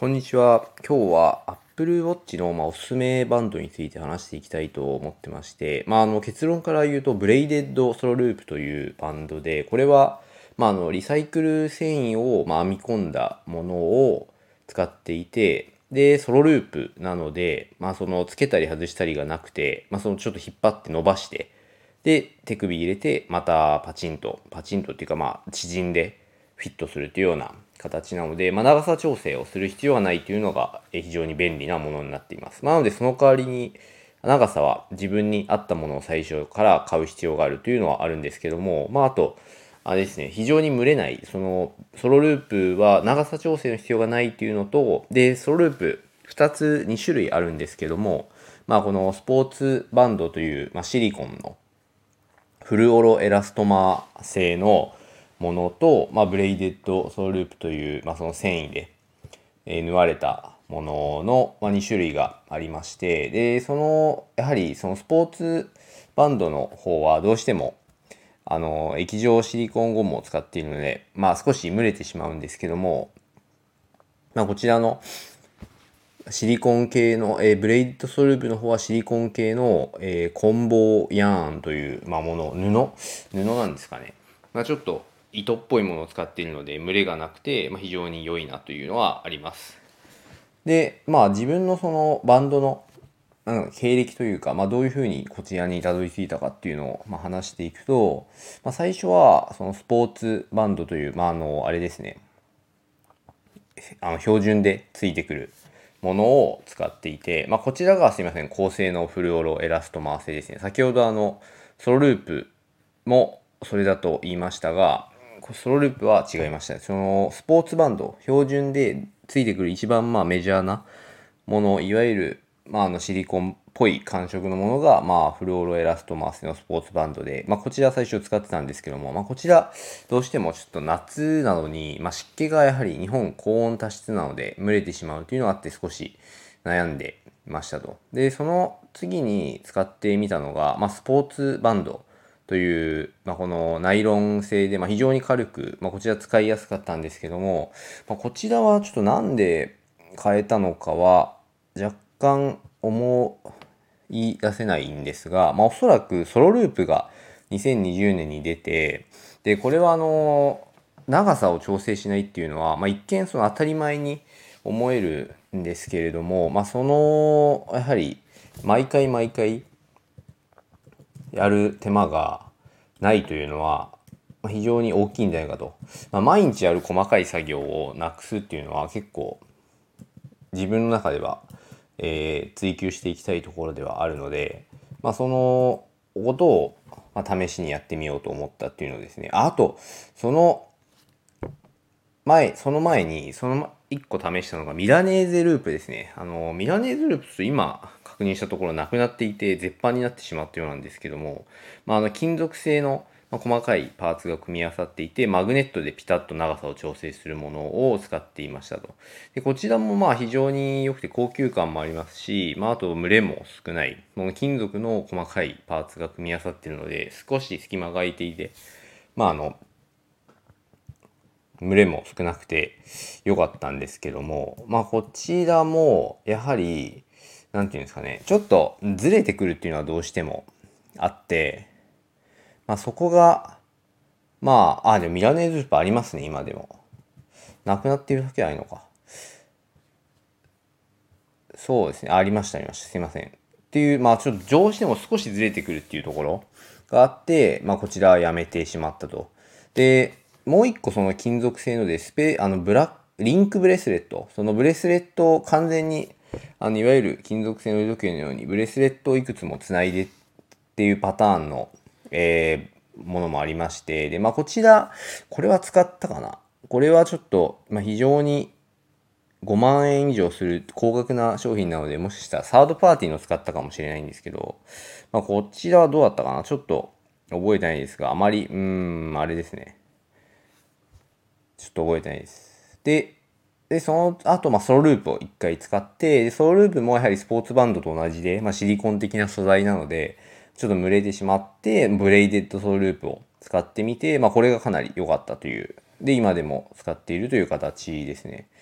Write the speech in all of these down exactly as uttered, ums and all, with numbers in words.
こんにちは。今日は Apple Watch の、まあ、おすすめバンドについて話していきたいと思ってまして、まあ、あの結論から言うと、ブレイデッドソロループというバンドで、これは、まあ、あのリサイクル繊維を、まあ、編み込んだものを使っていて、で、ソロループなので、まあ、そのつけたり外したりがなくて、まあ、そのちょっと引っ張って伸ばして、で、手首入れて、またパチンと、パチンとっていうか、まあ、縮んでフィットするというような形なので、まあ、長さ調整をする必要がないというのがえ非常に便利なものになっています。まあ、なので、その代わりに、長さは自分に合ったものを最初から買う必要があるというのはあるんですけども、まあ、あと、あれですね、非常に蒸れない、その、ソロループは長さ調整の必要がないっていうのと、で、ソロループふたつ、に種類あるんですけども、まあ、このスポーツバンドという、まあ、シリコンのフルオロエラストマー製のものと、まあ、ブレイデッドソーループという、まあ、その繊維で、えー縫われたものの、まあ、に種類がありまして、で、その、やはりそのスポーツバンドの方はどうしても、あの、液状シリコンゴムを使っているので、まあ少し蒸れてしまうんですけども、まあこちらのシリコン系の、えーブレイドソループの方はシリコン系の、えーコンボヤーンという、まあ、もの、布布なんですかね。まあ、ちょっと糸っぽいものを使っているので、蒸れがなくて、まあ、非常に良いなというのはあります。で、まあ自分のそのバンドのなんか経歴というか、まあ、どういうふうにこちらにたどり着いたかっていうのを、まあ、話していくと、まあ、最初はそのスポーツバンドという、まあ、あのあれですね、あの標準でついてくるものを使っていて、まあ、こちらがすいません、高性能フルオロエラストマー製ですね。先ほどあの、ソロループもそれだと言いましたが、ソロループは違いました。そのスポーツバンド、標準でついてくる一番まあメジャーなもの、いわゆる、まあ、あのシリコンっぽい感触のものが、まあ、フルオロエラストマースのスポーツバンドで、まあ、こちら最初使ってたんですけども、まあ、こちら、どうしてもちょっと夏なのに、まあ、湿気がやはり日本高温多湿なので、蒸れてしまうというのがあって少し悩んでいましたと。で、その次に使ってみたのが、まあ、スポーツバンドという、まあ、このナイロン製で、まあ、非常に軽く、まあ、こちら使いやすかったんですけども、まあ、こちらはちょっとなんで変えたのかは、若干思い出せないんですが、まあ、おそらくソロループがにせんにじゅうねんに出て、で、これはあの、長さを調整しないっていうのは、まあ、一見その当たり前に思えるんですけれども、まあ、その、やはり、毎回毎回やる手間がないというのは、まあ非常に大きいんじゃないかと。まあ、毎日やる細かい作業をなくすっていうのは結構自分の中では、えー追求していきたいところではあるので、まあ、そのことを、まあ、試しにやってみようと思ったっていうのですね。ああと、その前、その前に、その一個試したのがミラネーゼループですね。あの、ミラネーゼループと今確認したところなくなっていて、絶版になってしまったようなんですけども、まあ、あの、金属製の、まあ、細かいパーツが組み合わさっていて、マグネットでピタッと長さを調整するものを使っていましたと。で、こちらもまあ非常に良くて高級感もありますし、まああと蒸れも少ない、この金属の細かいパーツが組み合わさっているので、少し隙間が空いていて、まああの、群れも少なくて良かったんですけども、まあこちらもやはり、なんていうんですかね、ちょっとずれてくるっていうのはどうしてもあって、まあそこが、まあ、あ、でもミラネーズスープありますね、今でも。なくなっている時はないのか。そうですね、ありました、ありました。すいません。っていう、まあちょっと上司でも少しずれてくるっていうところがあって、まあこちらはやめてしまったと。で、もう一個その金属製ので、スペ、あの、ブラック、リンクブレスレット。そのブレスレットを完全に、あの、いわゆる金属製の腕時計のように、ブレスレットをいくつもつないでっていうパターンの、えーものもありまして、で、まあこちら、これは使ったかな。これはちょっと、まあ非常にごまん円以上する高額な商品なので、もしかしたらサードパーティーの使ったかもしれないんですけど、まあ、こちらはどうだったかなちょっと覚えてないですが、あまり、うーん、あれですね。ちょっと覚えてないです。で、で、その後、まあ、ソロループを一回使って、でソロループもやはりスポーツバンドと同じで、まあ、シリコン的な素材なので、ちょっと蒸れてしまって、ブレイデッドソロループを使ってみて、まあ、これがかなり良かったという。で、今でも使っているという形ですね。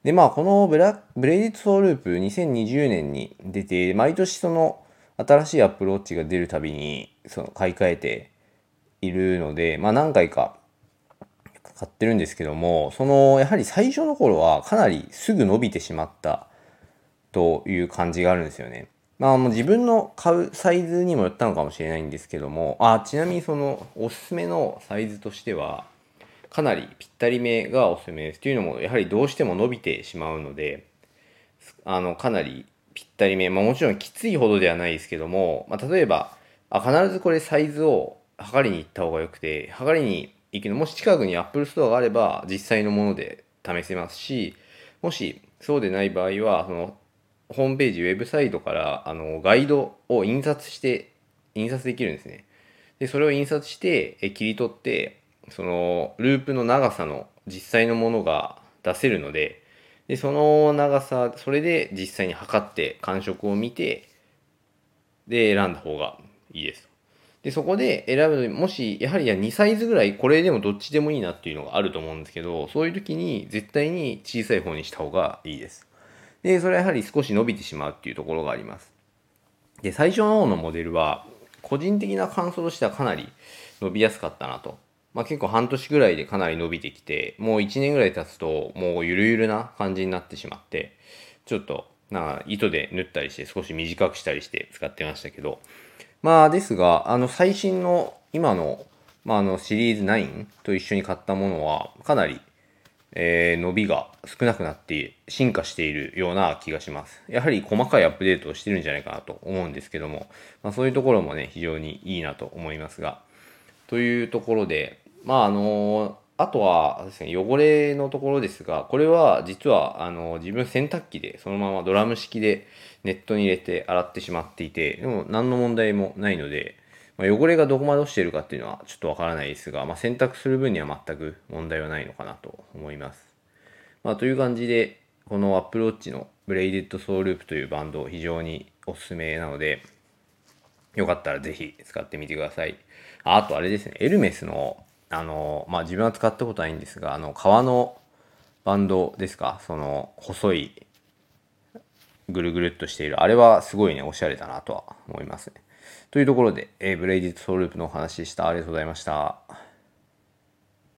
で、まあ、このブラブレイディットソーループにせんにじゅうねんに出て、毎年その新しいアップルウォッチが出るたびにその買い替えているので、まあ何回か買ってるんですけども、そのやはり最初の頃はかなりすぐ伸びてしまったという感じがあるんですよね。まあもう自分の買うサイズにもよったのかもしれないんですけども、あ、ちなみにそのおすすめのサイズとしては、かなりぴったりめがおすすめです。というのも、やはりどうしても伸びてしまうので、あの、かなりぴったりめ、まあもちろんきついほどではないですけども、まあ例えば、あ、必ずこれサイズを測りに行った方がよくて、測りに行くの、もし近くに Apple Store があれば、実際のもので試せますし、もしそうでない場合は、その、ホームページ、ウェブサイトから、あの、ガイドを印刷して、印刷できるんですね。で、それを印刷して、え切り取って、その、ループの長さの実際のものが出せるので、で、その長さ、それで実際に測って感触を見て、で、選んだ方がいいですと。で、そこで選ぶのに、もし、やはりにサイズぐらい、これでもどっちでもいいなっていうのがあると思うんですけど、そういう時に絶対に小さい方にした方がいいです。で、それはやはり少し伸びてしまうっていうところがあります。で、最初の方のモデルは、個人的な感想としてはかなり伸びやすかったなと。まあ結構半年ぐらいでかなり伸びてきて、もういちねんぐらい経つと、もうゆるゆるな感じになってしまって、ちょっと、な糸で縫ったりして少し短くしたりして使ってましたけど、まあですが、あの最新の今の、まあ、あのシリーズナインと一緒に買ったものは、かなりえー伸びが少なくなって進化しているような気がします。やはり細かいアップデートをしてるんじゃないかなと思うんですけども、まあ、そういうところもね、非常にいいなと思いますが、というところで、まああの、あとはですね、汚れのところですが、これは実はあの自分洗濯機でそのままドラム式でネットに入れて洗ってしまっていて、でも何の問題もないので、まあ、汚れがどこまで落ちているかっていうのはちょっとわからないですが、まあ、洗濯する分には全く問題はないのかなと思います。まあ、という感じで、この Apple Watch の Braided Soul Loop というバンド非常におすすめなので、よかったらぜひ使ってみてください。ああとあれですね、エルメスの、あの、まあ、自分は使ったことないんですが、あの、革のバンドですか、その、細い、ぐるぐるっとしている、あれはすごいね、おしゃれだなとは思いますね。というところで、えー、ブレイディットソウループのお話でした。ありがとうございました。